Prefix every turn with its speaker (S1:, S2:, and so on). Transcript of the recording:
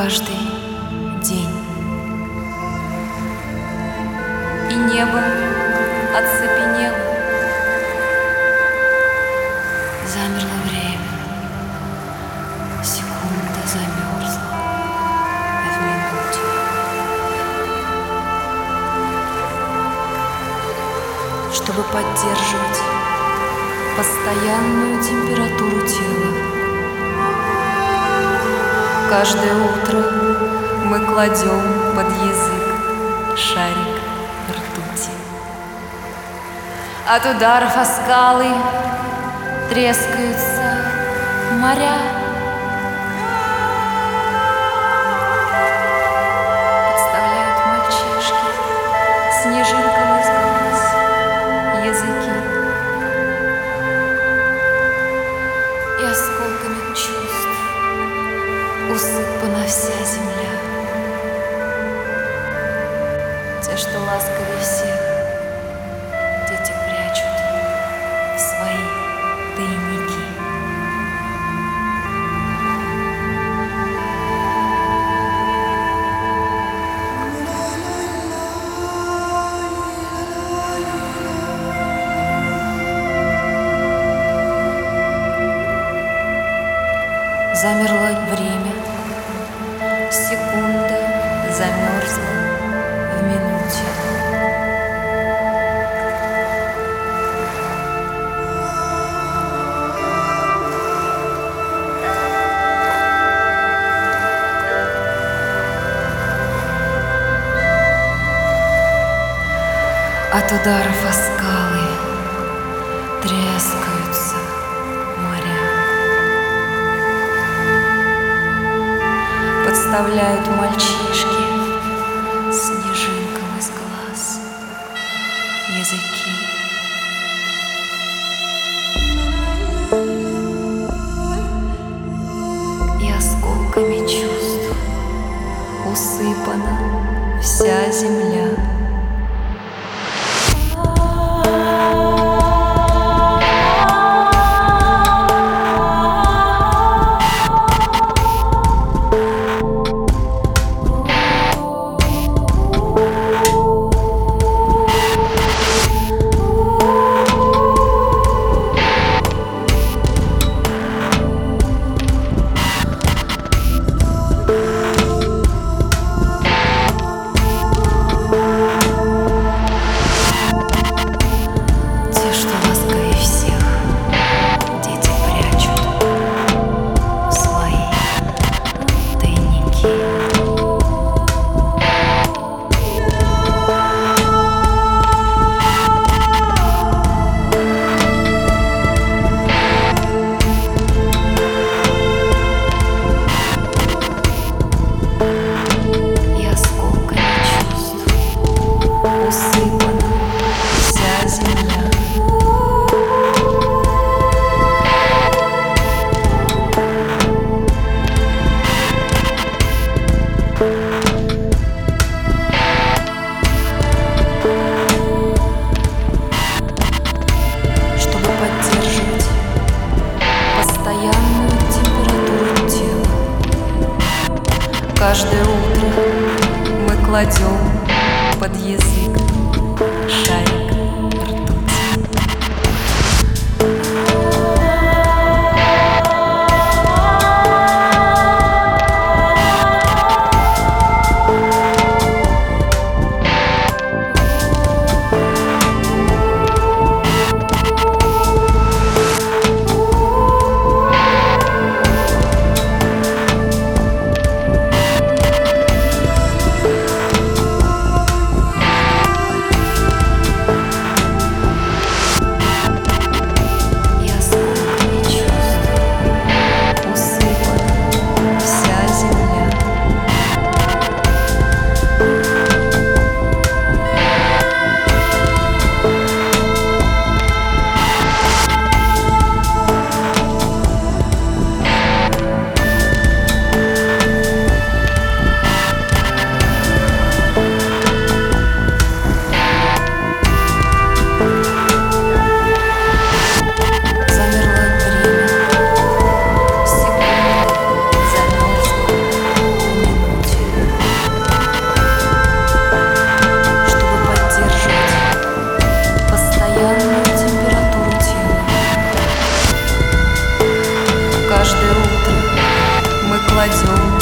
S1: каждый день. И небо оцепенело, замерло время, секунда замерзла в минуте. Чтобы поддерживать постоянную температуру тела, каждое утро мы кладем под язык шарик ртути. От ударов о скалы трескаются моря. Подставляют мальчишки снежинкам из глаз языки и осколками чувств усыпана вся земля. Те, что ласковее всех, дети прячут в свои тайники. Замерло время, секунда замерзла в минуте. От ударов о скалы трескаются моря. Подставляют мальчишки снежинкам из глаз языки. И осколками чувств усыпана вся земля. Каждое утро мы кладем под язык шарик ртути. кладем